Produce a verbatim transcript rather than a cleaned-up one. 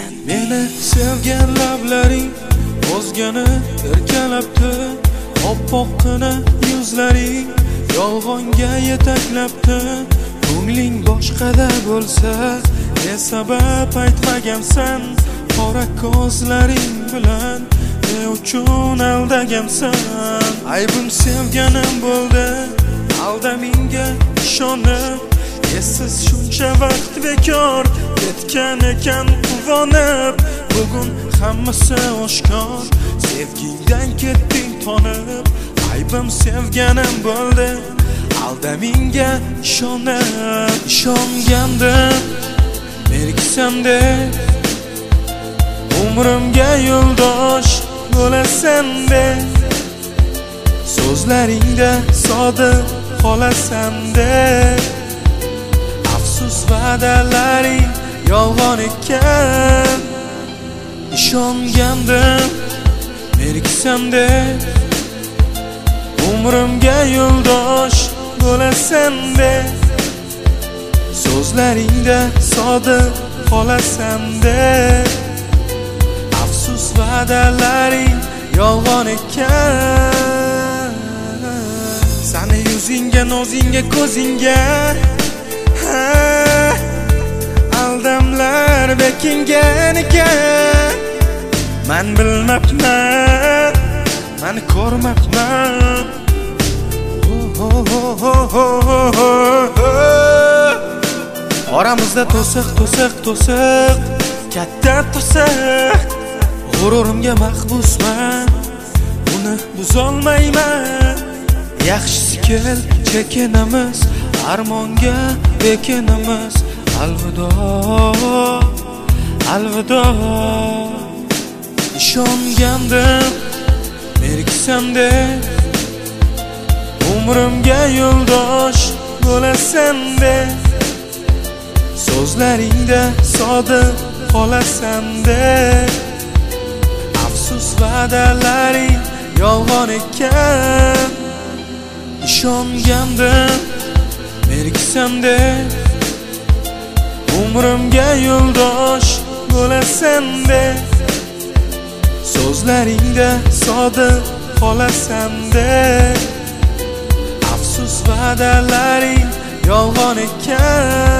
Meni sevgan lablaring o'zgani erkalabdi, oppoqqina yuzlaring yolg'onga yetaklabdi. Ko'ngling boshqada bo'lsa, ne sabab aytmagansan? Qora ko'zlaring bilan ne uchun aldagansan? Aybim sevganim bo'ldi, aldamingga ishonib, essiz shuncha vaqt bekor ketgan ekan quvonib. Bugun hammasi oshkor, sevgingdan ketding tonib. Aybim sevganim bo'ldi, aldamingga ishonib. Ishongandim berkisam-de, umrimga yo'ldosh bo'lasan-de, so'zlaringda sodiq qolasan-de. Afsus va'dalaring yolg'on ekan. Ishongandim berkisam-de, umrimga yo'ldosh bo'lasan-de, so'zlaringda sodiq qolasan-de. Afsus va'dalaring yolg'on ekan. Sani yuzingga, nozingga, ko'zingga aldamlar bekingan ekan. Men bilmabman, men ko'rmabman. Oramizda to'siq, to'siq, to'siq, katta to'siq. G'ururimga mahbusman, uni buzolmayman. Yaxshisi kel, chekinamiz, armonga bekinamiz. Alvido, alvido. Ishongandim berkisam-de, umrimga yo'ldosh bo'lasan-de, so'zlaringda sodiq qolasan-de. Afsus va'dalaring yolg'on ekan. Ishongandim berkisam-de, umrimga yo'ldosh bo'lasan-de, so'zlaringda sodiq qolasan-de. Afsus va'dalaring yolg'on ekan.